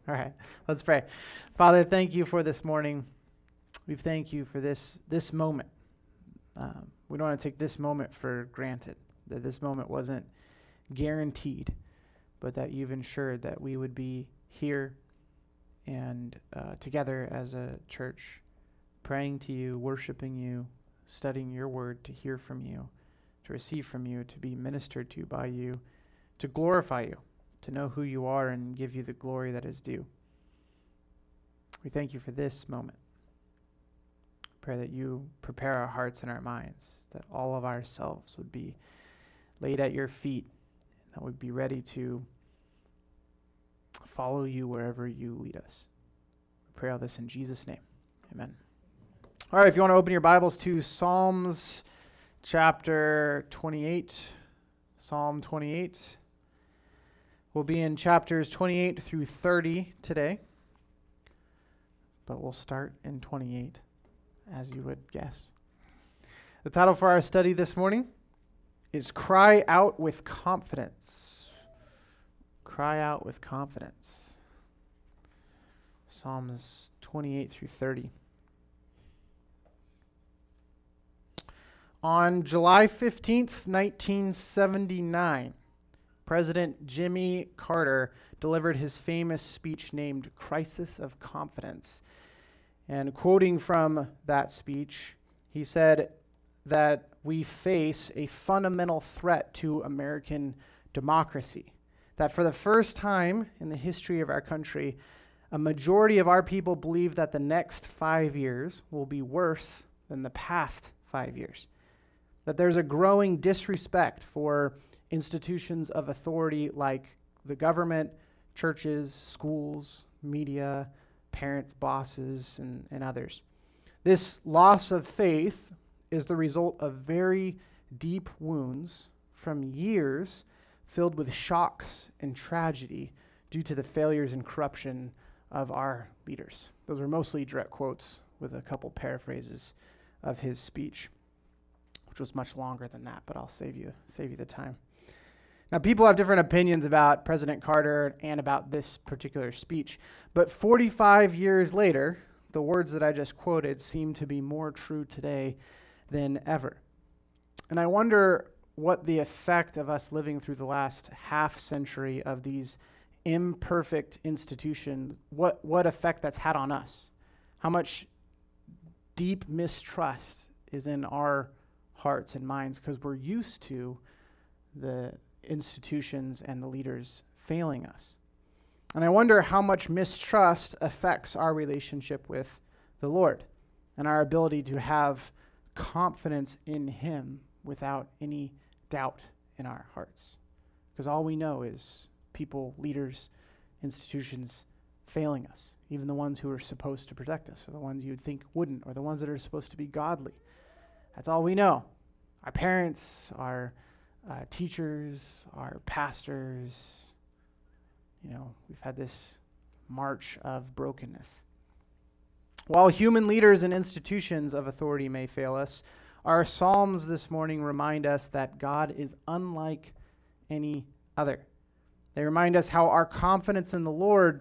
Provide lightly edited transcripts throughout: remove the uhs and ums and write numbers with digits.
All right, let's pray. Father, thank you for this morning. We thank you for this moment. We don't want to take this moment for granted, that this moment wasn't guaranteed, but that you've ensured that we would be here and together as a church, praying to you, worshiping you, studying your word, to hear from you, to receive from you, to be ministered to by you, to glorify you, to know who you are and give you the glory that is due. We thank you for this moment. Pray that you prepare our hearts and our minds, that all of ourselves would be laid at your feet, that we'd be ready to follow you wherever you lead us. We pray all this in Jesus' name. Amen. All right, if you want to open your Bibles to Psalms chapter 28, Psalm 28. We'll be in chapters 28 through 30 today, but we'll start in 28, as you would guess. The title for our study this morning is Cry Out with Confidence. Cry out with confidence. Psalms 28 through 30. On July 15th, 1979, President Jimmy Carter delivered his famous speech named Crisis of Confidence. And quoting from that speech, he said that we face a fundamental threat to American democracy. That for the first time in the history of our country, a majority of our people believe that the next 5 years will be worse than the past 5 years. That there's a growing disrespect for institutions of authority like the government, churches, schools, media, parents, bosses, and others. This loss of faith is the result of very deep wounds from years filled with shocks and tragedy due to the failures and corruption of our leaders. Those are mostly direct quotes with a couple paraphrases of his speech, which was much longer than that, but I'll save you the time. Now, people have different opinions about President Carter and about this particular speech, but 45 years later, the words that I just quoted seem to be more true today than ever. And I wonder what the effect of us living through the last half century of these imperfect institutions, what effect that's had on us. How much deep mistrust is in our hearts and minds because we're used to the institutions and the leaders failing us. And I wonder how much mistrust affects our relationship with the Lord and our ability to have confidence in Him without any doubt in our hearts. Because all we know is people, leaders, institutions failing us, even the ones who are supposed to protect us, or the ones you'd think wouldn't, or the ones that are supposed to be godly. That's all we know. Our parents, our teachers, our pastors, we've had this march of brokenness. While human leaders and institutions of authority may fail us, our Psalms this morning remind us that God is unlike any other. They remind us how our confidence in the Lord,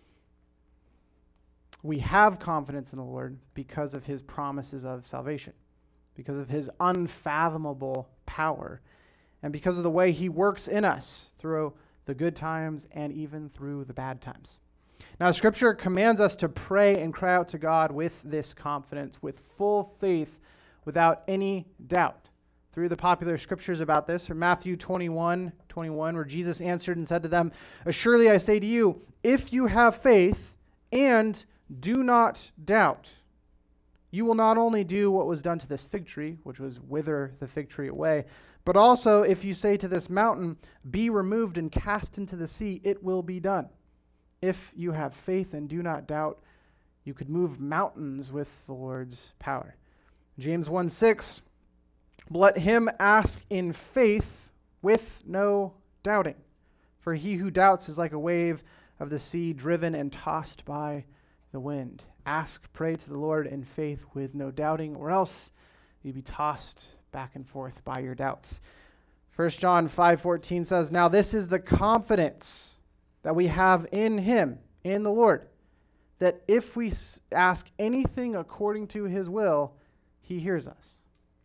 we have confidence in the Lord because of His promises of salvation, because of His unfathomable power, and because of the way He works in us through the good times and even through the bad times. Now, Scripture commands us to pray and cry out to God with this confidence, with full faith, without any doubt. Through the popular scriptures about this, from Matthew 21:21, where Jesus answered and said to them, "Surely I say to you, if you have faith and do not doubt, you will not only do what was done to this fig tree, which was wither the fig tree away, but also if you say to this mountain, be removed and cast into the sea, it will be done. If you have faith and do not doubt, you could move mountains with the Lord's power." James 1:6, let him ask in faith with no doubting. For he who doubts is like a wave of the sea driven and tossed by the wind. Ask, pray to the Lord in faith with no doubting, or else you'll be tossed back and forth by your doubts. 1 John 5:14 says, now this is the confidence that we have in him, in the Lord, that if we ask anything according to his will, he hears us.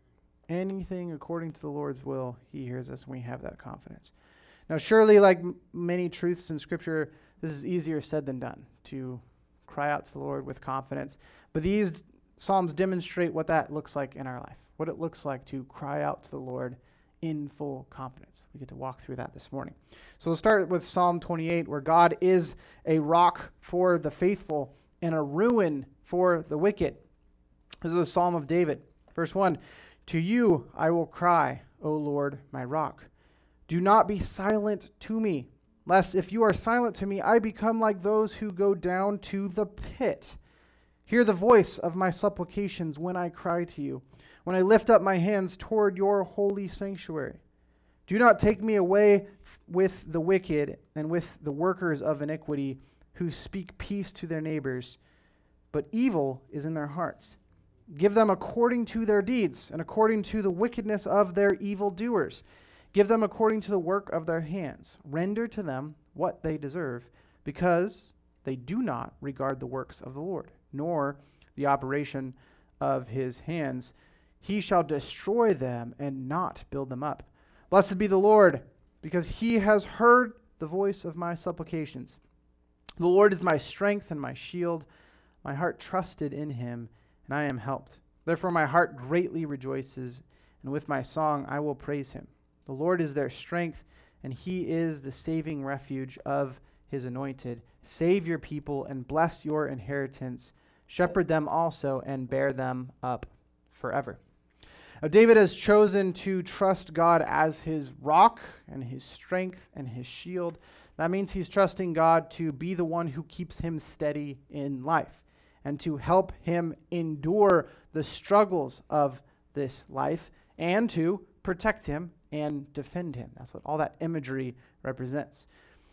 Anything according to the Lord's will, he hears us, and we have that confidence. Now, surely, like many truths in Scripture, this is easier said than done, to cry out to the Lord with confidence. But these Psalms demonstrate what that looks like in our life, what it looks like to cry out to the Lord in full confidence. We get to walk through that this morning. So we'll start with Psalm 28, where God is a rock for the faithful and a ruin for the wicked. This is a Psalm of David. Verse 1, "To you I will cry, O Lord, my rock. Do not be silent to me, lest if you are silent to me, I become like those who go down to the pit. Hear the voice of my supplications when I cry to you, when I lift up my hands toward your holy sanctuary. Do not take me away with the wicked and with the workers of iniquity who speak peace to their neighbors, but evil is in their hearts. Give them according to their deeds and according to the wickedness of their evildoers. Give them according to the work of their hands. Render to them what they deserve, because they do not regard the works of the Lord, nor the operation of his hands. He shall destroy them and not build them up. Blessed be the Lord, because he has heard the voice of my supplications. The Lord is my strength and my shield. My heart trusted in him, and I am helped. Therefore my heart greatly rejoices, and with my song I will praise him. The Lord is their strength, and he is the saving refuge of his anointed. Save your people and bless your inheritance. Shepherd them also and bear them up forever." Now, David has chosen to trust God as his rock and his strength and his shield. That means he's trusting God to be the one who keeps him steady in life and to help him endure the struggles of this life and to protect him and defend him. That's what all that imagery represents.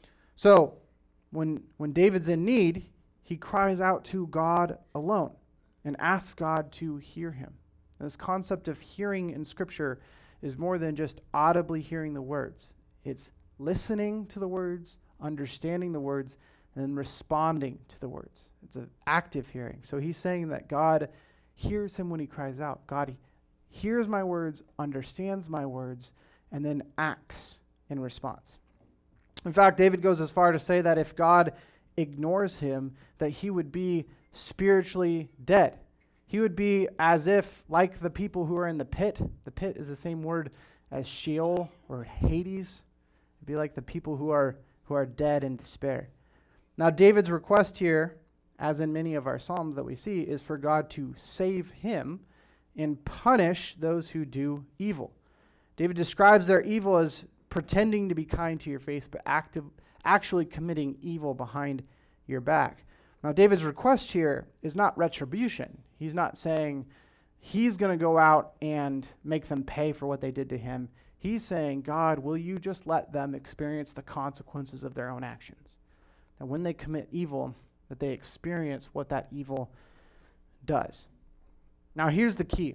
So when David's in need, he cries out to God alone and asks God to hear him. This concept of hearing in Scripture is more than just audibly hearing the words. It's listening to the words, understanding the words, and then responding to the words. It's an active hearing. So he's saying that God hears him when he cries out. God hears my words, understands my words, and then acts in response. In fact, David goes as far to say that if God ignores him, that he would be spiritually dead. He would be as if, like the people who are in the pit is the same word as Sheol or Hades. It'd be like the people who are dead in despair. Now, David's request here, as in many of our Psalms that we see, is for God to save him and punish those who do evil. David describes their evil as pretending to be kind to your face, but actually committing evil behind your back. Now, David's request here is not retribution. He's not saying he's going to go out and make them pay for what they did to him. He's saying, God, will you just let them experience the consequences of their own actions? And when they commit evil, that they experience what that evil does. Now, here's the key.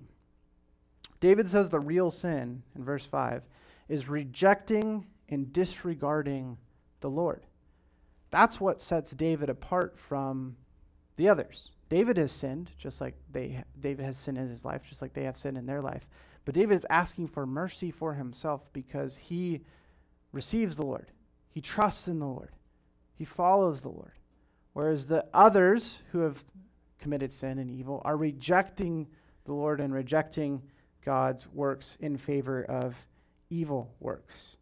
David says the real sin, in verse 5, is rejecting and disregarding the Lord. That's what sets David apart from the others. David has sinned, just like David has sinned in his life, just like they have sinned in their life. But David is asking for mercy for himself because he receives the Lord. He trusts in the Lord. He follows the Lord. Whereas the others who have committed sin and evil are rejecting the Lord and rejecting God's works in favor of evil works.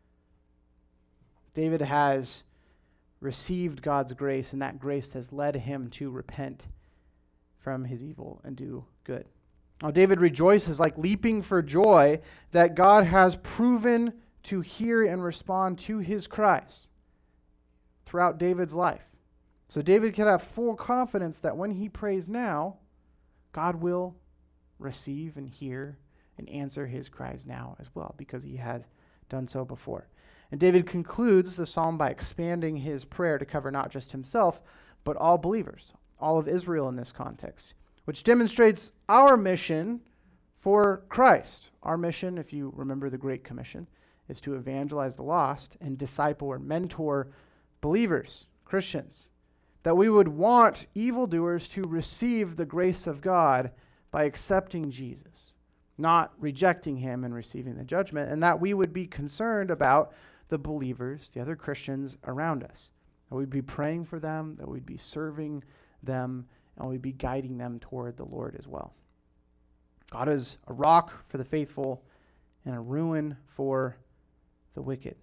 David has received God's grace, and that grace has led him to repent from his evil and do good. Now, David rejoices like leaping for joy that God has proven to hear and respond to his cries throughout David's life. So David can have full confidence that when he prays now, God will receive and hear and answer his cries now as well, because he has done so before. And David concludes the psalm by expanding his prayer to cover not just himself, but all believers, all of Israel in this context, which demonstrates our mission for Christ. Our mission, if you remember the Great Commission, is to evangelize the lost and disciple or mentor believers, Christians. that we would want evildoers to receive the grace of God by accepting Jesus, not rejecting him and receiving the judgment, and that we would be concerned about the believers, the other Christians around us, that we'd be praying for them, that we'd be serving them, and we'd be guiding them toward the Lord as well. God is a rock for the faithful and a ruin for the wicked.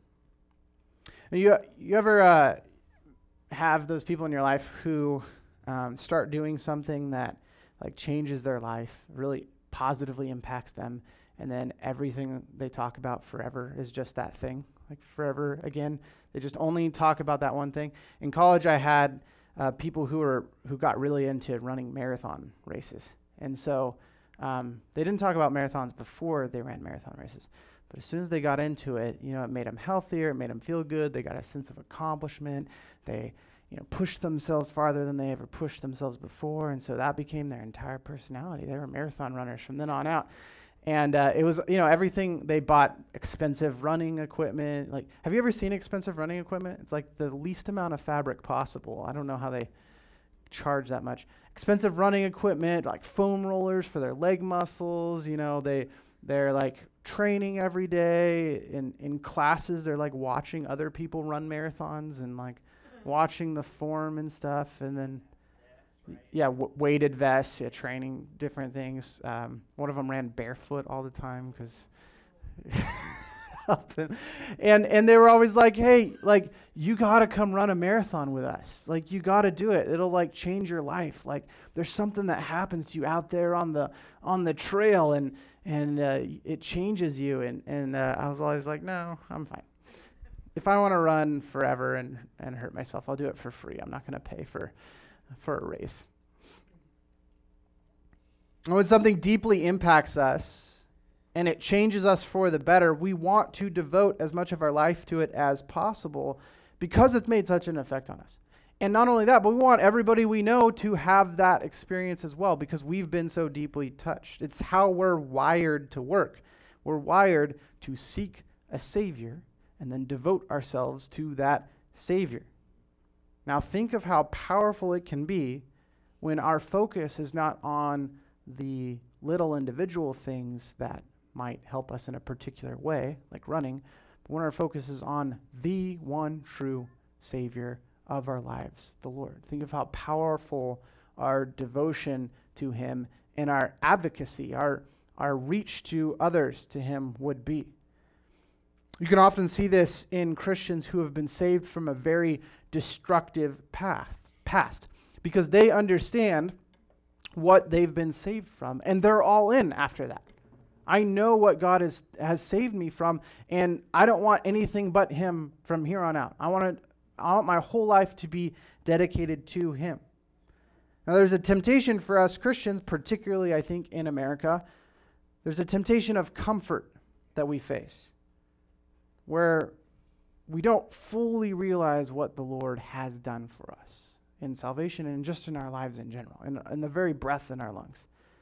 You ever have those people in your life who start doing something that like changes their life, really positively impacts them, and then everything they talk about forever is just that thing, like forever again? They just only talk about that one thing. In college, I had people who got really into running marathon races, and so they didn't talk about marathons before they ran marathon races. But as soon as they got into it, it made them healthier, it made them feel good, they got a sense of accomplishment, they pushed themselves farther than they ever pushed themselves before, and so that became their entire personality. They were marathon runners from then on out. And it was, everything. They bought expensive running equipment. Like, have you ever seen expensive running equipment? It's like the least amount of fabric possible. I don't know how they charge that much. Expensive running equipment, like foam rollers for their leg muscles. They're like training every day. In classes, they're like watching other people run marathons and like watching the form and stuff. And then, weighted vests, training, different things. One of them ran barefoot all the time because helped him. And they were always like, hey, like, you got to come run a marathon with us. Like, you got to do it. It'll like change your life. Like, there's something that happens to you out there on the trail, and it changes you. And I was always like, no, I'm fine. If I want to run forever and hurt myself, I'll do it for free. I'm not going to pay for a race. And when something deeply impacts us and it changes us for the better, we want to devote as much of our life to it as possible because it's made such an effect on us. And not only that, but we want everybody we know to have that experience as well because we've been so deeply touched. It's how we're wired to work. We're wired to seek a Savior and then devote ourselves to that Savior. Now think of how powerful it can be when our focus is not on the little individual things that might help us in a particular way, like running, but when our focus is on the one true Savior of our lives, the Lord. Think of how powerful our devotion to Him and our advocacy, our reach to others to Him would be. You can often see this in Christians who have been saved from a very destructive past because they understand what they've been saved from, and they're all in after that. I know what God has saved me from, and I don't want anything but Him from here on out. I want my whole life to be dedicated to Him. Now, there's a temptation for us Christians, particularly I think in America, there's a temptation of comfort that we face, where we don't fully realize what the Lord has done for us in salvation and just in our lives in general, in the very breath in our lungs.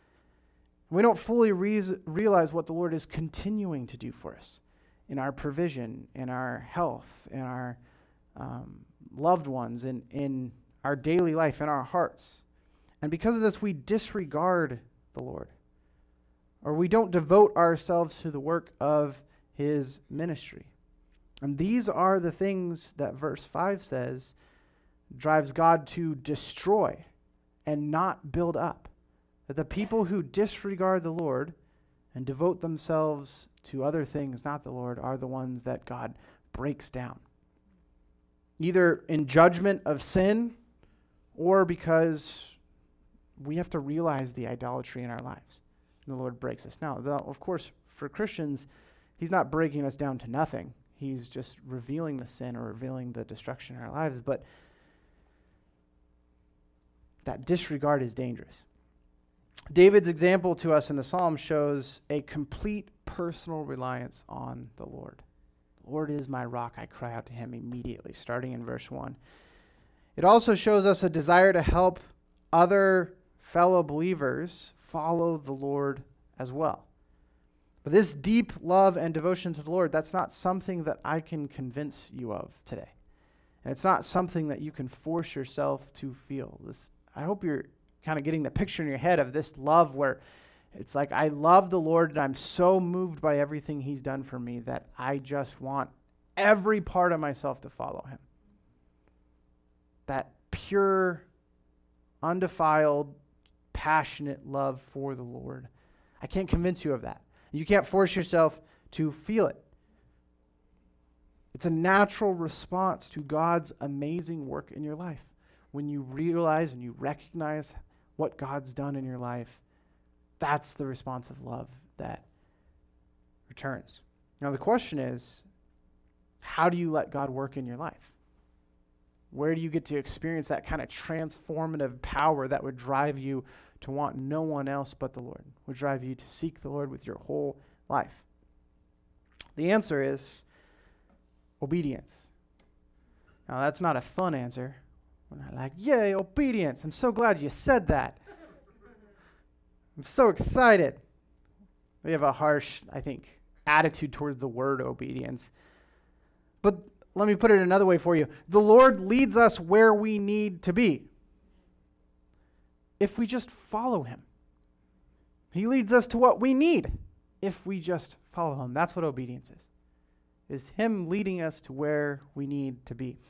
We don't fully realize what the Lord is continuing to do for us in our provision, in our health, in our loved ones, in our daily life, in our hearts. And because of this, we disregard the Lord, or we don't devote ourselves to the work of His ministry. And these are the things that verse 5 says drives God to destroy and not build up. That the people who disregard the Lord and devote themselves to other things, not the Lord, are the ones that God breaks down. Either in judgment of sin or because we have to realize the idolatry in our lives. And the Lord breaks us. Now, of course, for Christians, He's not breaking us down to nothing. He's just revealing the sin or revealing the destruction in our lives. But that disregard is dangerous. David's example to us in the Psalm shows a complete personal reliance on the Lord. The Lord is my rock. I cry out to Him immediately, starting in verse 1. It also shows us a desire to help other fellow believers follow the Lord as well. But this deep love and devotion to the Lord, that's not something that I can convince you of today. And it's not something that you can force yourself to feel. I hope you're kind of getting the picture in your head of this love where it's like, I love the Lord and I'm so moved by everything he's done for me that I just want every part of myself to follow him. That pure, undefiled, passionate love for the Lord. I can't convince you of that. You can't force yourself to feel it. It's a natural response to God's amazing work in your life. When you realize and you recognize what God's done in your life, that's the response of love that returns. Now the question is, how do you let God work in your life? Where do you get to experience that kind of transformative power that would drive you to want no one else but the Lord, would drive you to seek the Lord with your whole life? The answer is obedience. Now that's not a fun answer. We're not like, yay, obedience. I'm so glad you said that. I'm so excited. We have a harsh, I think, attitude towards the word obedience. But let me put it another way for you. The Lord leads us where we need to be if we just follow him. He leads us to what we need if we just follow him. That's what obedience is him leading us to where we need to be.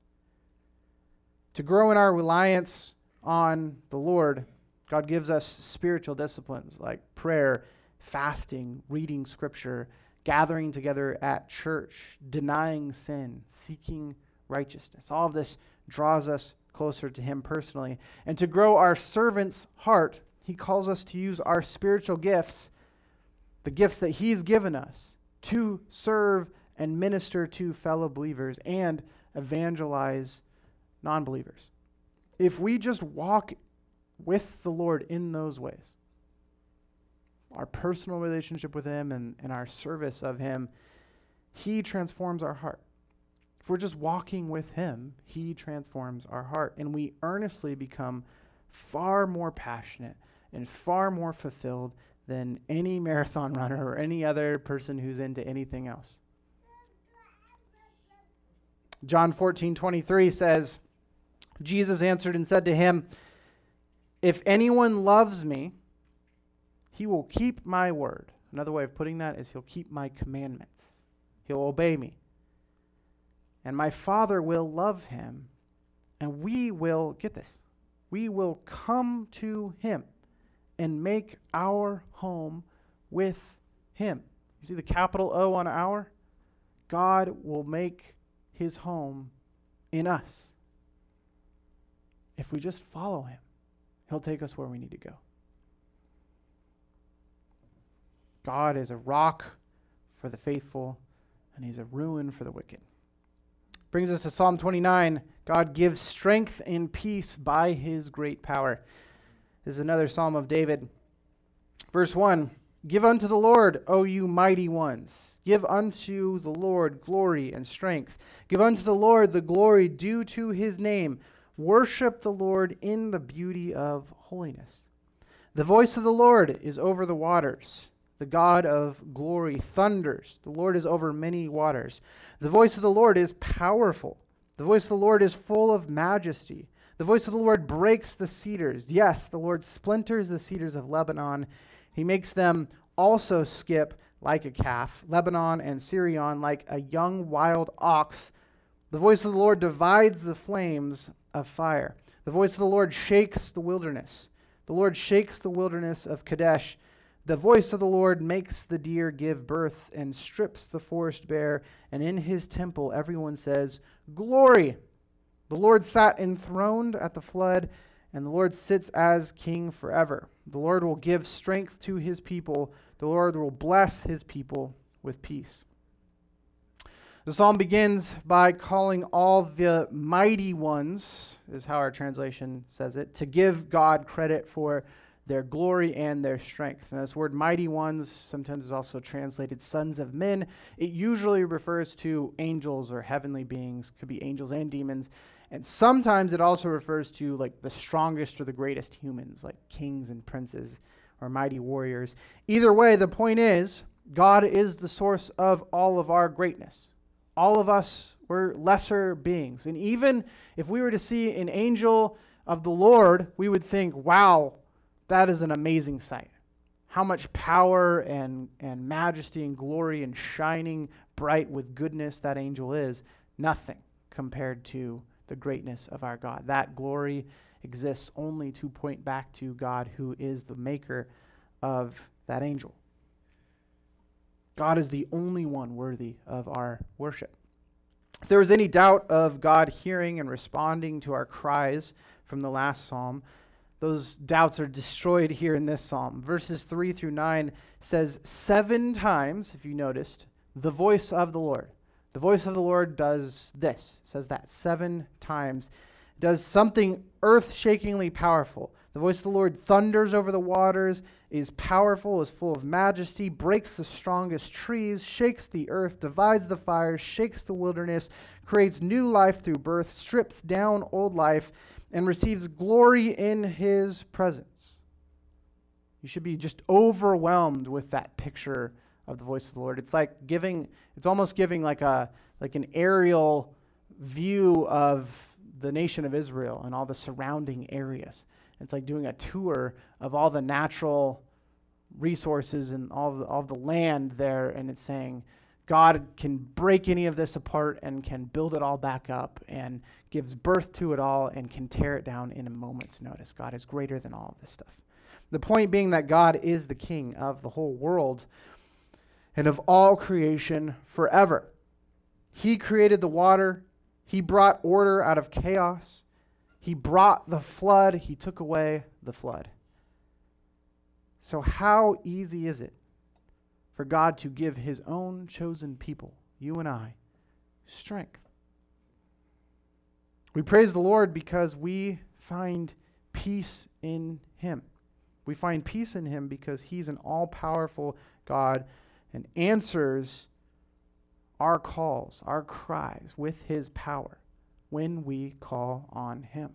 To grow in our reliance on the Lord, God gives us spiritual disciplines like prayer, fasting, reading scripture, gathering together at church, denying sin, seeking righteousness. All of this draws us closer to him personally. And to grow our servant's heart, he calls us to use our spiritual gifts, the gifts that he's given us, to serve and minister to fellow believers and evangelize non-believers. If we just walk with the Lord in those ways, our personal relationship with him and our service of him, he transforms our heart. If we're just walking with him, he transforms our heart, and we earnestly become far more passionate and far more fulfilled than any marathon runner or any other person who's into anything else. John 14:23 says, Jesus answered and said to him, if anyone loves me, he will keep my word. Another way of putting that is he'll keep my commandments. He'll obey me. And my Father will love him, and we will, get this, we will come to him and make our home with him. You see the capital O on our? God will make his home in us. If we just follow him, he'll take us where we need to go. God is a rock for the faithful, and he's a ruin for the wicked. Brings us to Psalm 29. God gives strength and peace by his great power. This is another Psalm of David. Verse 1, give unto the Lord, O you mighty ones. Give unto the Lord glory and strength. Give unto the Lord the glory due to his name. Worship the Lord in the beauty of holiness. The voice of the Lord is over the waters. The God of glory thunders. The Lord is over many waters. The voice of the Lord is powerful. The voice of the Lord is full of majesty. The voice of the Lord breaks the cedars. Yes, the Lord splinters the cedars of Lebanon. He makes them also skip like a calf. Lebanon and Sirion like a young wild ox. The voice of the Lord divides the flames of fire. The voice of the Lord shakes the wilderness. The Lord shakes the wilderness of Kadesh. The voice of the Lord makes the deer give birth and strips the forest bare. And in his temple everyone says, glory. The Lord sat enthroned at the flood, and the Lord sits as king forever. The Lord will give strength to his people. The Lord will bless his people with peace. The psalm begins by calling all the mighty ones, is how our translation says it, to give God credit for their glory and their strength. And this word mighty ones sometimes is also translated sons of men. It usually refers to angels or heavenly beings, could be angels and demons. And sometimes it also refers to like the strongest or the greatest humans, like kings and princes or mighty warriors. Either way, the point is, God is the source of all of our greatness. All of us were lesser beings. And even if we were to see an angel of the Lord, we would think, wow, that is an amazing sight. How much power and majesty and glory and shining bright with goodness that angel is. Nothing compared to the greatness of our God. That glory exists only to point back to God, who is the maker of that angel. God is the only one worthy of our worship. If there was any doubt of God hearing and responding to our cries from the last psalm, those doubts are destroyed here in this psalm. Verses 3 through 9 says 7 times, if you noticed, the voice of the Lord. The voice of the Lord does this, says that 7 times, does something earth-shakingly powerful. The voice of the Lord thunders over the waters, is powerful, is full of majesty, breaks the strongest trees, shakes the earth, divides the fires, shakes the wilderness, creates new life through birth, strips down old life, and receives glory in his presence. You should be just overwhelmed with that picture of the voice of the Lord. It's almost giving like an aerial view of the nation of Israel and all the surrounding areas. It's like doing a tour of all the natural resources and all the land there, and it's saying God can break any of this apart and can build it all back up and gives birth to it all and can tear it down in a moment's notice. God is greater than all of this stuff. The point being that God is the king of the whole world and of all creation forever. He created the water. He brought order out of chaos. He brought the flood. He took away the flood. So how easy is it for God to give his own chosen people, you and I, strength? We praise the Lord because we find peace in him. We find peace in him because he's an all-powerful God and answers our calls, our cries with his power when we call on him.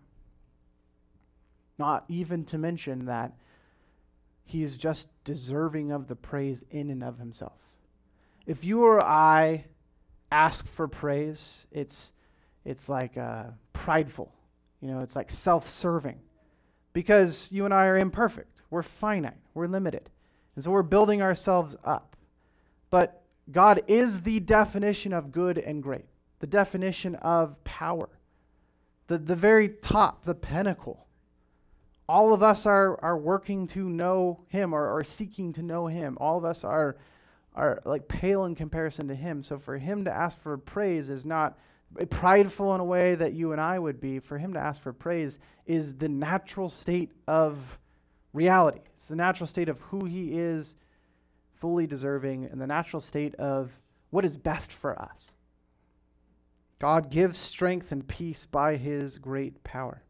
Not even to mention that he's just deserving of the praise in and of himself. If you or I ask for praise, it's like prideful. It's like self-serving. Because you and I are imperfect. We're finite. We're limited. And so we're building ourselves up. But God is the definition of good and great. The definition of power. The very top, the pinnacle. All of us are working to know him or seeking to know him. All of us are like pale in comparison to him. So for him to ask for praise is not prideful in a way that you and I would be. For him to ask for praise is the natural state of reality. It's the natural state of who he is, fully deserving, and the natural state of what is best for us. God gives strength and peace by his great power.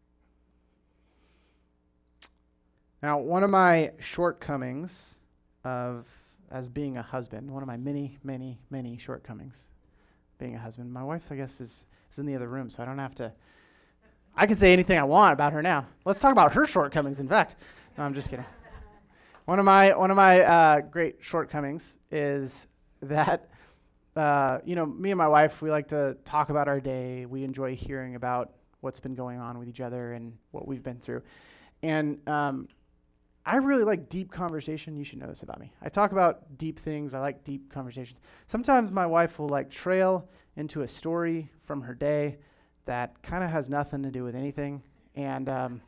Now, one of my shortcomings as being a husband, one of my many, many, many shortcomings being a husband, my wife, I guess, is in the other room, so I don't have to, I can say anything I want about her now. Let's talk about her shortcomings, in fact. No, I'm just kidding. One of my great shortcomings is that, me and my wife, we like to talk about our day. We enjoy hearing about what's been going on with each other and what we've been through. And I really like deep conversation. You should know this about me. I talk about deep things. I like deep conversations. Sometimes my wife will trail into a story from her day that kind of has nothing to do with anything, and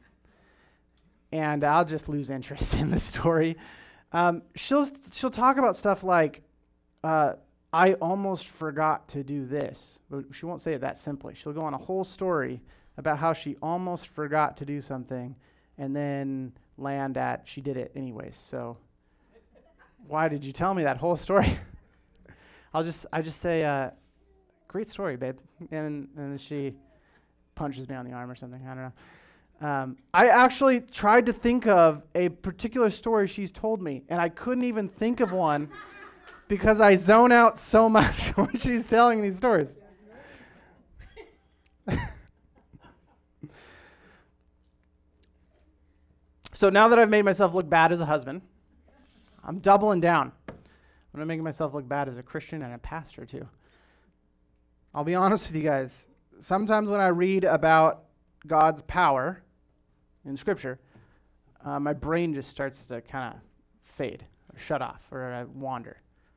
I'll just lose interest in the story. She'll talk about stuff like, I almost forgot to do this. But she won't say it that simply. She'll go on a whole story about how she almost forgot to do something, and then land at she did it anyways. So why did you tell me that whole story? I just say, great story, babe, and she punches me on the arm or something. I don't know. I actually tried to think of a particular story she's told me, and I couldn't even think of one because I zone out so much when she's telling these stories. So now that I've made myself look bad as a husband, I'm doubling down. I'm making myself look bad as a Christian and a pastor too. I'll be honest with you guys. Sometimes when I read about God's power in Scripture, my brain just starts to kind of fade or shut off or I wander.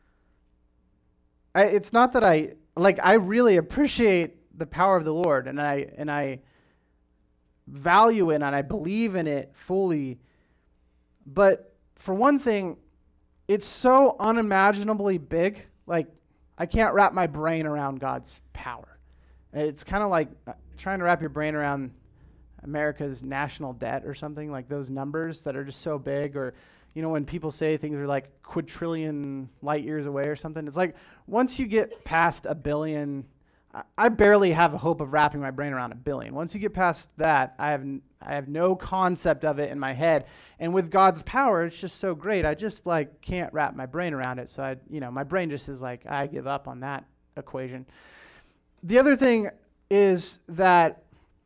It's not that I really appreciate the power of the Lord and I value it and I believe in it fully. But for one thing, it's so unimaginably big. Like, I can't wrap my brain around God's power. It's kind of like trying to wrap your brain around America's national debt or something, like those numbers that are just so big. Or, when people say things are like quadrillion light years away or something, it's like once you get past a billion, I barely have a hope of wrapping my brain around a billion. Once you get past that, I have no concept of it in my head. And with God's power, it's just so great. I just can't wrap my brain around it. So my brain just is like, I give up on that equation. The other thing is that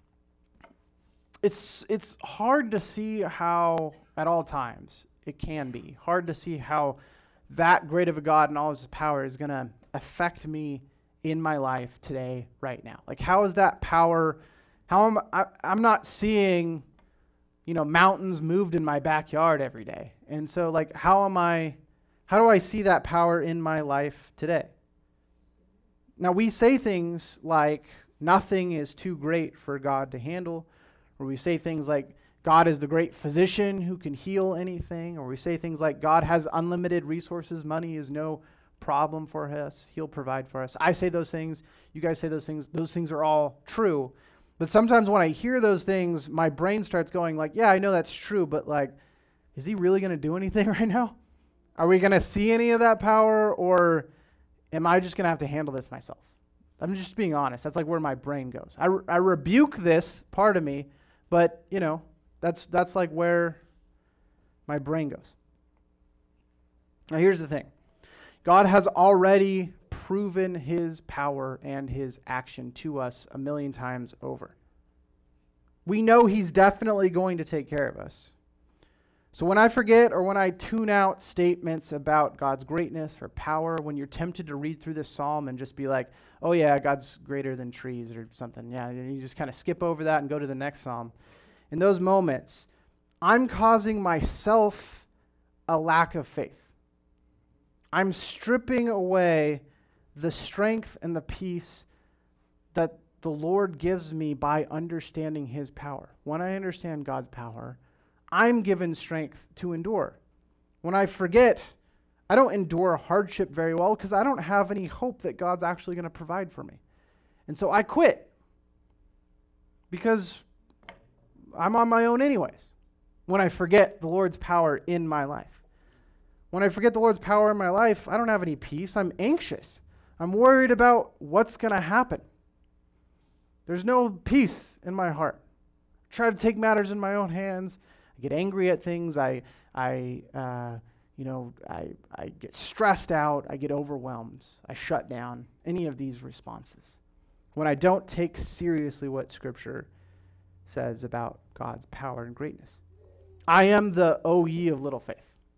it's hard to see how at all times it can be hard to see how that great of a God and all his power is going to affect me in my life today, right now. Like, how is that power? I'm not seeing, mountains moved in my backyard every day. And so how do I see that power in my life today? Now, we say things like nothing is too great for God to handle, or we say things like God is the great physician who can heal anything, or we say things like God has unlimited resources, money is no problem for us, he'll provide for us. I say those things, you guys say those things are all true. But sometimes when I hear those things, my brain starts going like, yeah, I know that's true, but is he really going to do anything right now? Are we going to see any of that power, or am I just going to have to handle this myself? I'm just being honest. That's where my brain goes. I rebuke this part of me, but that's where my brain goes. Now here's the thing. God has already proven his power and his action to us a million times over. We know he's definitely going to take care of us. So when I forget or when I tune out statements about God's greatness or power, when you're tempted to read through this psalm and just be like, oh yeah, God's greater than trees or something. Yeah, you just kind of skip over that and go to the next psalm. In those moments, I'm causing myself a lack of faith. I'm stripping away the strength and the peace that the Lord gives me by understanding his power. When I understand God's power, I'm given strength to endure. When I forget, I don't endure hardship very well because I don't have any hope that God's actually going to provide for me. And so I quit because I'm on my own anyways when I forget the Lord's power in my life. When I forget the Lord's power in my life, I don't have any peace. I'm anxious. I'm worried about what's going to happen. There's no peace in my heart. I try to take matters in my own hands. I get angry at things. I get stressed out. I get overwhelmed. I shut down. Any of these responses. When I don't take seriously what Scripture says about God's power and greatness. I am the O ye of little faith.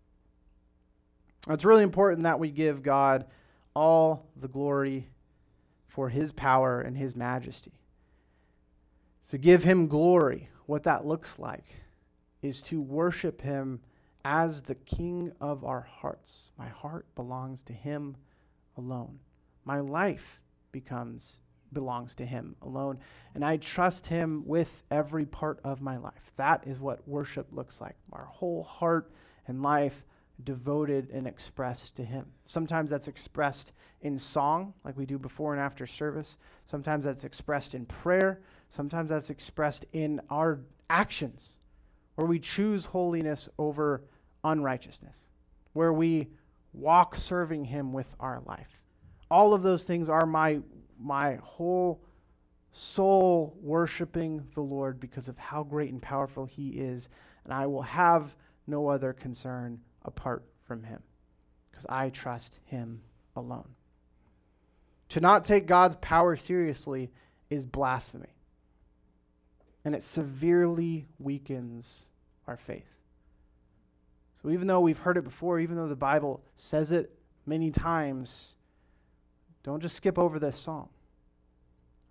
It's really important that we give God all the glory for his power and his majesty. To give him glory, what that looks like is to worship him as the King of our hearts. My heart belongs to him alone. My life belongs to him alone. And I trust him with every part of my life. That is what worship looks like. Our whole heart and life devoted and expressed to him. Sometimes that's expressed in song, like we do before and after service. Sometimes that's expressed in prayer. Sometimes that's expressed in our actions, where we choose holiness over unrighteousness, where we walk serving him with our life. All of those things are my whole soul worshiping the Lord because of how great and powerful he is, and I will have no other concern apart from him, because I trust him alone. To not take God's power seriously is blasphemy, and it severely weakens our faith. So even though we've heard it before, even though the Bible says it many times, don't just skip over this psalm.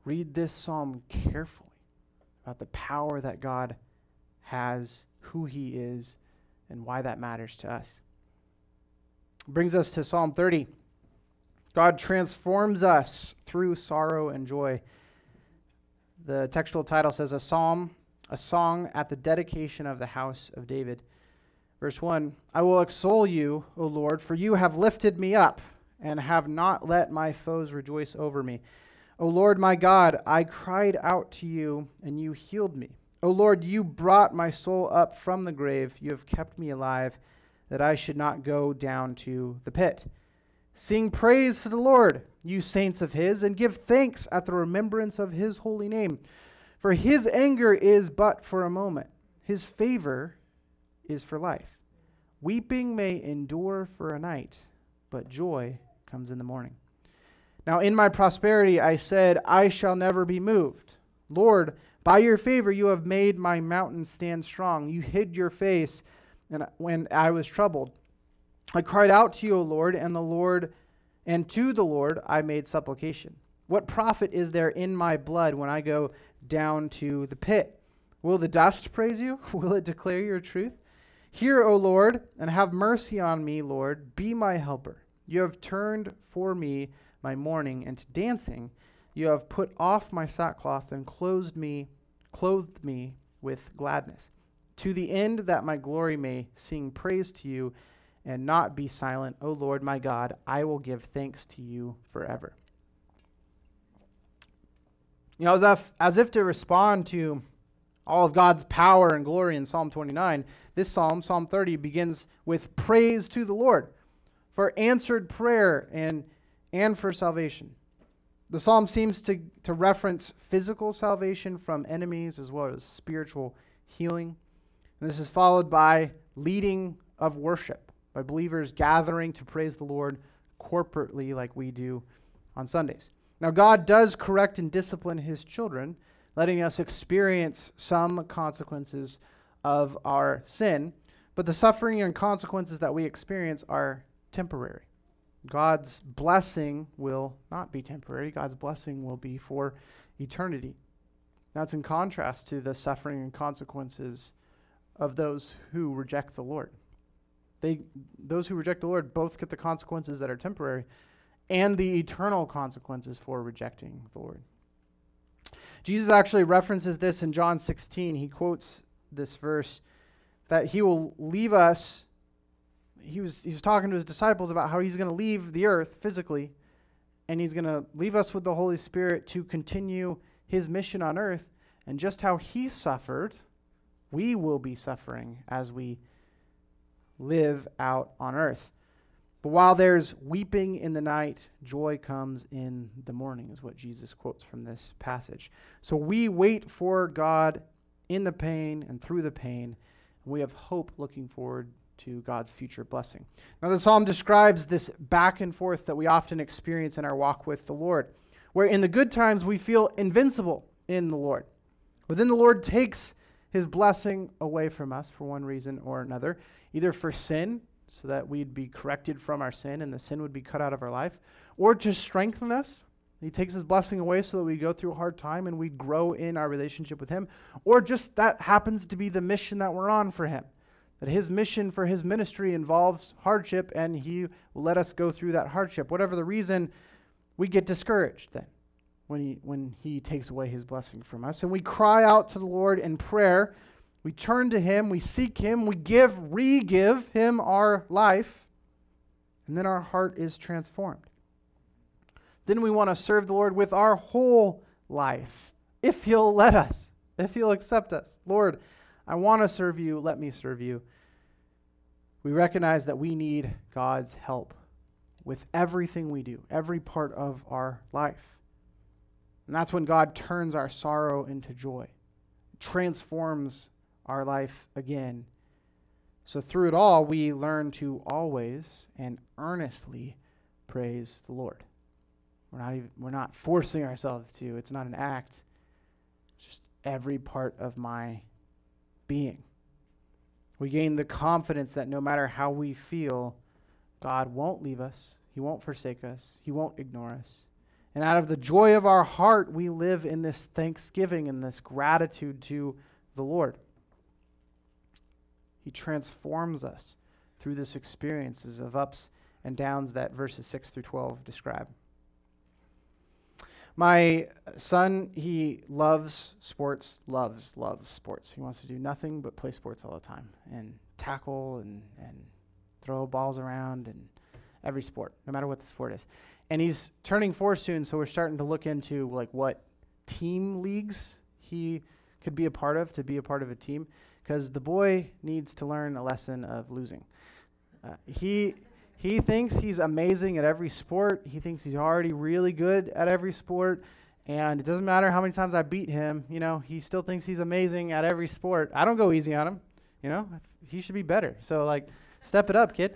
read this psalm carefully about the power that God has, who he is, and why that matters to us. Brings us to Psalm 30. God transforms us through sorrow and joy. The textual title says, a song at the dedication of the house of David. Verse 1, I will extol you, O Lord, for you have lifted me up and have not let my foes rejoice over me. O Lord my God, I cried out to you, and you healed me. O Lord, you brought my soul up from the grave. You have kept me alive, that I should not go down to the pit. Sing praise to the Lord, you saints of his, and give thanks at the remembrance of his holy name. For his anger is but for a moment. His favor is for life. Weeping may endure for a night, but joy comes in the morning. Now in my prosperity I said, I shall never be moved. Lord, by your favor you have made my mountain stand strong. You hid your face when I was troubled. I cried out to you, O Lord, and to the Lord I made supplication. What profit is there in my blood when I go down to the pit? Will the dust praise you? Will it declare your truth? Hear, O Lord, and have mercy on me, Lord. Be my helper. You have turned for me my mourning into dancing. You have put off my sackcloth and clothed me with gladness, to the end that my glory may sing praise to you and not be silent. O Lord my God, I will give thanks to you forever. You know, as if to respond to all of God's power and glory in Psalm 29, this psalm, Psalm 30, begins with praise to the Lord for answered prayer and for salvation. The psalm seems to reference physical salvation from enemies as well as spiritual healing. And this is followed by leading of worship, by believers gathering to praise the Lord corporately like we do on Sundays. Now, God does correct and discipline his children, letting us experience some consequences of our sin, but the suffering and consequences that we experience are temporary. God's blessing will not be temporary. God's blessing will be for eternity. That's in contrast to the suffering and consequences of those who reject the Lord. Those who reject the Lord both get the consequences that are temporary and the eternal consequences for rejecting the Lord. Jesus actually references this in John 16. He quotes this verse that he will leave us. He was talking to his disciples about how he's going to leave the earth physically, and he's going to leave us with the Holy Spirit to continue his mission on earth. And just how he suffered, we will be suffering as we live out on earth. But while there's weeping in the night, joy comes in the morning, is what Jesus quotes from this passage. So we wait for God in the pain and through the pain. And we have hope looking forward to God's future blessing. Now the psalm describes this back and forth that we often experience in our walk with the Lord, where in the good times we feel invincible in the Lord. But then the Lord takes his blessing away from us for one reason or another, either for sin, so that we'd be corrected from our sin and the sin would be cut out of our life, or to strengthen us. He takes his blessing away so that we go through a hard time and we grow in our relationship with him, or just that happens to be the mission that we're on for him, that his mission for his ministry involves hardship and he will let us go through that hardship. Whatever the reason, we get discouraged then when he takes away his blessing from us. And we cry out to the Lord in prayer. We turn to him, we seek him, we re-give him our life, and then our heart is transformed. Then we want to serve the Lord with our whole life, if he'll let us, if he'll accept us. Lord, I want to serve you, let me serve you. We recognize that we need God's help with everything we do, every part of our life. And that's when God turns our sorrow into joy, transforms our life again. So through it all, we learn to always and earnestly praise the Lord. We're not forcing ourselves to. It's not an act. It's just every part of my being. We gain the confidence that no matter how we feel, God won't leave us. He won't forsake us. He won't ignore us. And out of the joy of our heart, we live in this thanksgiving and this gratitude to the Lord. He transforms us through this experiences of ups and downs that verses 6 through 12 describe. My son, he loves sports, loves sports. He wants to do nothing but play sports all the time and tackle and throw balls around and every sport, no matter what the sport is. And he's turning 4 soon, so we're starting to look into like what team leagues he could be a part of, to be a part of a team, because the boy needs to learn a lesson of losing. He thinks he's amazing at every sport. He thinks he's already really good at every sport. And it doesn't matter how many times I beat him, he still thinks he's amazing at every sport. I don't go easy on him, He should be better. So, step it up, kid.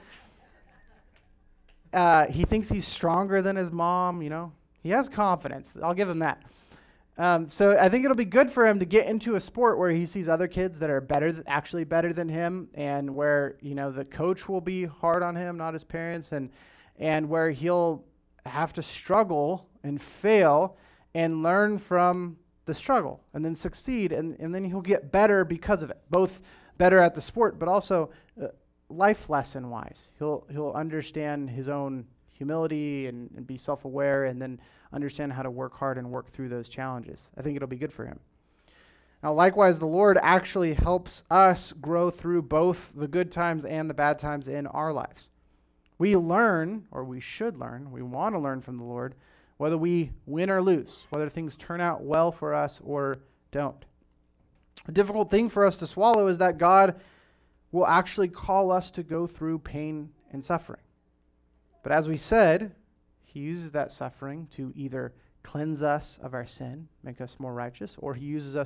He thinks he's stronger than his mom, He has confidence. I'll give him that. So I think it'll be good for him to get into a sport where he sees other kids that are actually better than him, and where, the coach will be hard on him, not his parents, and where he'll have to struggle and fail and learn from the struggle and then succeed, and then he'll get better because of it, both better at the sport, but also life lesson wise. He'll understand his own humility and be self-aware, and then understand how to work hard and work through those challenges. I think it'll be good for him. Now, likewise, the Lord actually helps us grow through both the good times and the bad times in our lives. We learn, or we should learn, we want to learn from the Lord, whether we win or lose, whether things turn out well for us or don't. A difficult thing for us to swallow is that God will actually call us to go through pain and suffering. But as we said, He uses that suffering to either cleanse us of our sin, make us more righteous, or He uses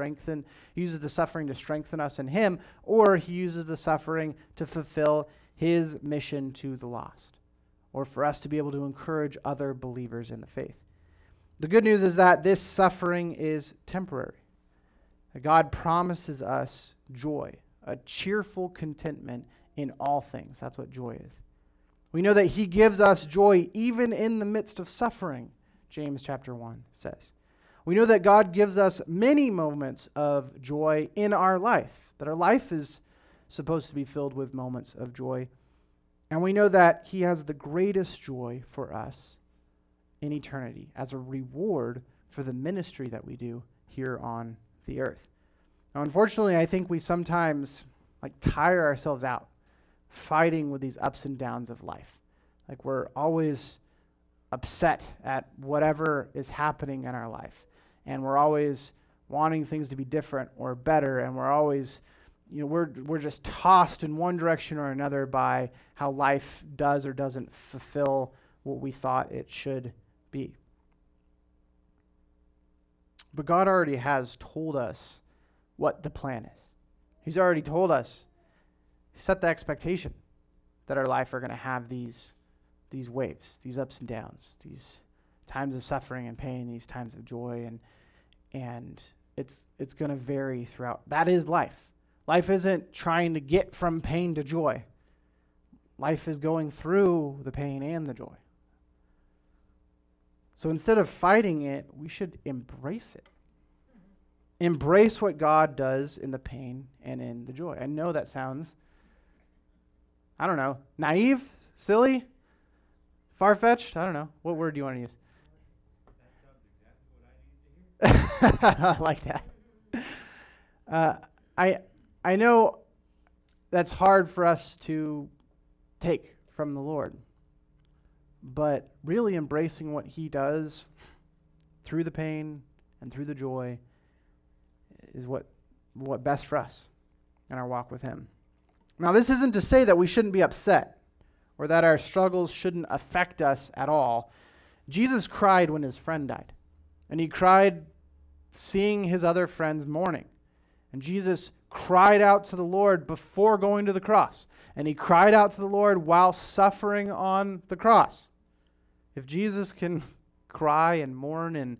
the suffering to strengthen us in Him, or He uses the suffering to fulfill His mission to the lost, or for us to be able to encourage other believers in the faith. The good news is that this suffering is temporary. God promises us joy, a cheerful contentment in all things. That's what joy is. We know that He gives us joy even in the midst of suffering, James chapter 1 says. We know that God gives us many moments of joy in our life, that our life is supposed to be filled with moments of joy. And we know that He has the greatest joy for us in eternity as a reward for the ministry that we do here on the earth. Now, unfortunately, I think we sometimes tire ourselves out fighting with these ups and downs of life. We're always upset at whatever is happening in our life, and we're always wanting things to be different or better, and we're always, we're just tossed in one direction or another by how life does or doesn't fulfill what we thought it should be. But God already has told us what the plan is. He's already told us, set the expectation that our life are going to have these waves, these ups and downs, these times of suffering and pain, these times of joy, and it's going to vary throughout. That is life. Life isn't trying to get from pain to joy. Life is going through the pain and the joy. So instead of fighting it, we should embrace it. Embrace what God does in the pain and in the joy. I know that sounds, naive, silly, far-fetched. I don't know. What word do you want to use? That sounds exactly what I needed to hear. I like that. I know that's hard for us to take from the Lord, but really embracing what He does through the pain and through the joy is what best for us in our walk with Him. Now, this isn't to say that we shouldn't be upset or that our struggles shouldn't affect us at all. Jesus cried when His friend died, and He cried seeing His other friends mourning. And Jesus cried out to the Lord before going to the cross, and He cried out to the Lord while suffering on the cross. If Jesus can cry and mourn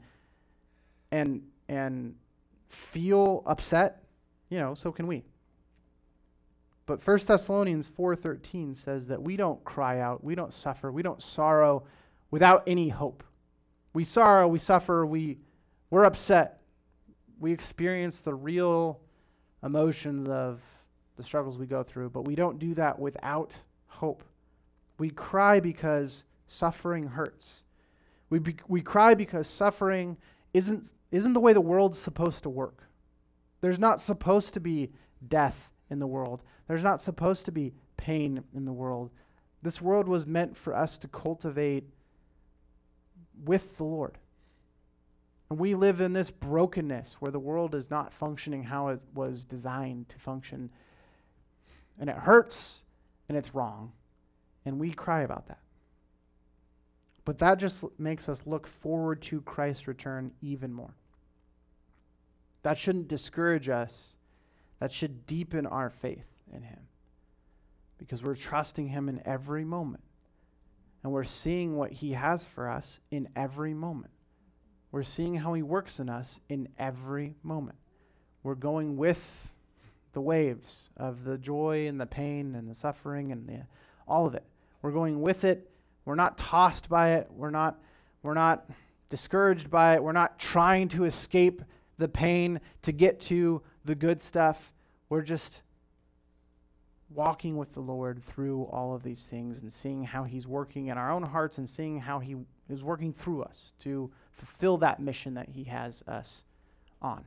and feel upset, so can we. But 1 Thessalonians 4:13 says that we don't cry out, we don't suffer, we don't sorrow without any hope. We sorrow, we suffer, we're upset. We experience the real emotions of the struggles we go through, but we don't do that without hope. We cry because suffering hurts. We cry because suffering isn't the way the world's supposed to work. There's not supposed to be death in the world. There's not supposed to be pain in the world. This world was meant for us to cultivate with the Lord. And we live in this brokenness where the world is not functioning how it was designed to function. And it hurts and it's wrong. And we cry about that. But that just makes us look forward to Christ's return even more. That shouldn't discourage us. That should deepen our faith in him. Because we're trusting him in every moment. And we're seeing what he has for us in every moment. We're seeing how he works in us in every moment. We're going with the waves of the joy and the pain and the suffering and all of it. We're going with it. We're not tossed by it. We're not discouraged by it. We're not trying to escape the pain to get to the good stuff. We're just walking with the Lord through all of these things and seeing how he's working in our own hearts and seeing how he is working through us to fulfill that mission that he has us on.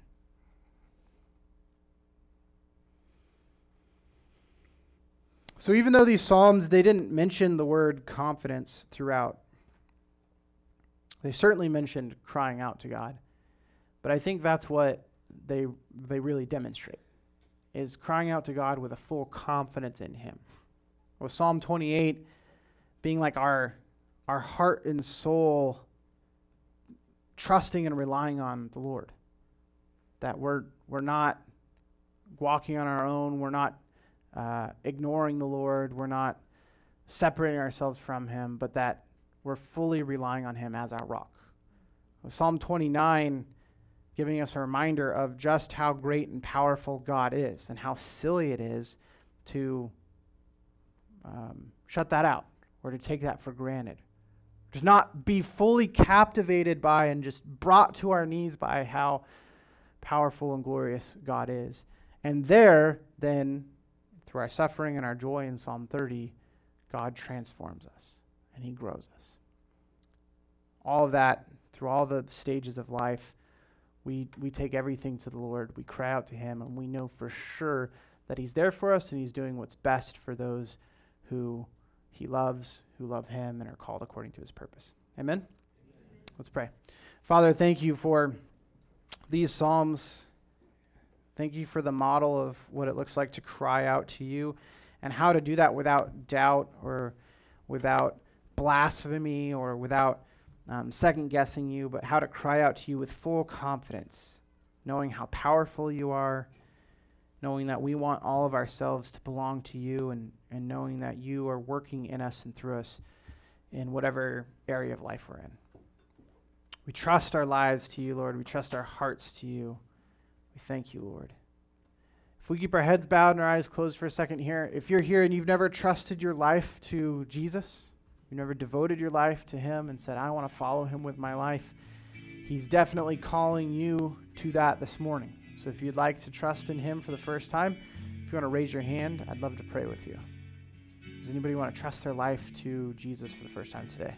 So even though these Psalms, they didn't mention the word confidence throughout, they certainly mentioned crying out to God. But I think that's what they really demonstrate, is crying out to God with a full confidence in him. With Psalm 28 being like our heart and soul trusting and relying on the Lord. That we're not walking on our own, we're not ignoring the Lord, we're not separating ourselves from him, but that we're fully relying on him as our rock. Psalm 29 giving us a reminder of just how great and powerful God is and how silly it is to shut that out or to take that for granted. To not be fully captivated by and just brought to our knees by how powerful and glorious God is. And there, then, through our suffering and our joy in Psalm 30, God transforms us and he grows us. All of that, through all the stages of life, we take everything to the Lord. We cry out to him, and we know for sure that he's there for us and he's doing what's best for those who he loves, who love him, and are called according to his purpose. Amen? Let's pray. Father, thank you for these Psalms. Thank you for the model of what it looks like to cry out to you and how to do that without doubt or without blasphemy or without second-guessing you, but how to cry out to you with full confidence, knowing how powerful you are, knowing that we want all of ourselves to belong to you, and knowing that you are working in us and through us in whatever area of life we're in. We trust our lives to you, Lord. We trust our hearts to you. We thank you, Lord. If we keep our heads bowed and our eyes closed for a second here, if you're here and you've never trusted your life to Jesus, you've never devoted your life to him and said, I want to follow him with my life, he's definitely calling you to that this morning. So if you'd like to trust in him for the first time, if you want to raise your hand, I'd love to pray with you. Does anybody want to trust their life to Jesus for the first time today?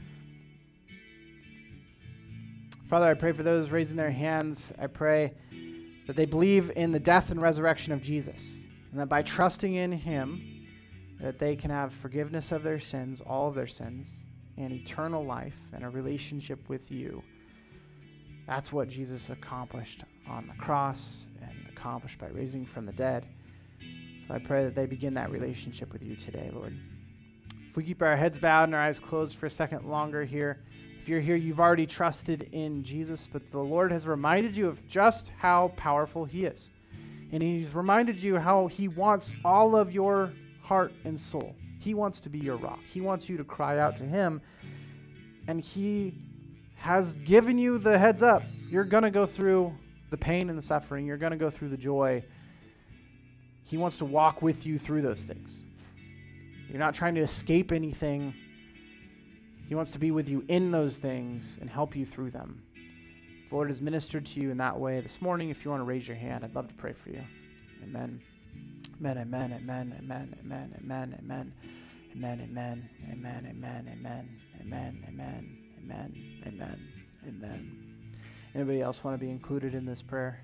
Father, I pray for those raising their hands. I pray that they believe in the death and resurrection of Jesus, and that by trusting in him, that they can have forgiveness of their sins, all of their sins, and eternal life and a relationship with you. That's what Jesus accomplished on the cross and accomplished by raising from the dead. So I pray that they begin that relationship with you today, Lord. If we keep our heads bowed and our eyes closed for a second longer here, if you're here, you've already trusted in Jesus, but the Lord has reminded you of just how powerful he is. And he's reminded you how he wants all of your heart and soul. He wants to be your rock. He wants you to cry out to him. And he has given you the heads up. You're going to go through the pain and the suffering. You're going to go through the joy. He wants to walk with you through those things. You're not trying to escape anything. He wants to be with you in those things and help you through them. If the Lord has ministered to you in that way this morning, if you want to raise your hand, I'd love to pray for you. Amen. Amen, amen, amen, amen, amen, amen, amen, amen, amen, amen, amen, amen, amen, amen, amen, amen, amen. Anybody else want to be included in this prayer?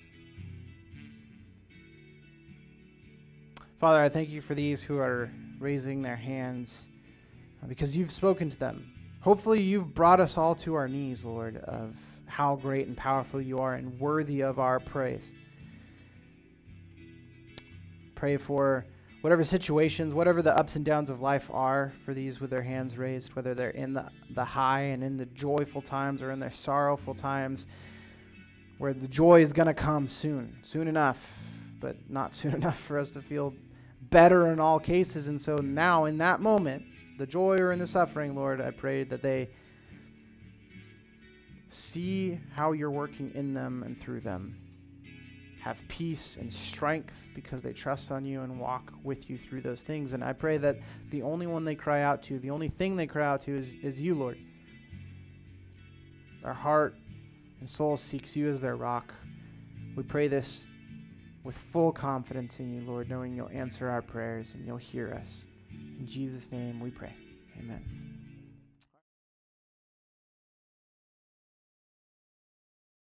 Father, I thank you for these who are raising their hands because you've spoken to them. Hopefully you've brought us all to our knees, Lord, of how great and powerful you are and worthy of our praise. Pray for whatever situations, whatever the ups and downs of life are for these with their hands raised, whether they're in the high and in the joyful times or in their sorrowful times, where the joy is going to come soon enough, but not soon enough for us to feel better in all cases. And so now in that moment, the joy or in the suffering, Lord, I pray that they see how you're working in them and through them. Have peace and strength because they trust on you and walk with you through those things. And I pray that the only one they cry out to, the only thing they cry out to is you, Lord. Our heart and soul seeks you as their rock. We pray this with full confidence in you, Lord, knowing you'll answer our prayers and you'll hear us. In Jesus' name we pray. Amen.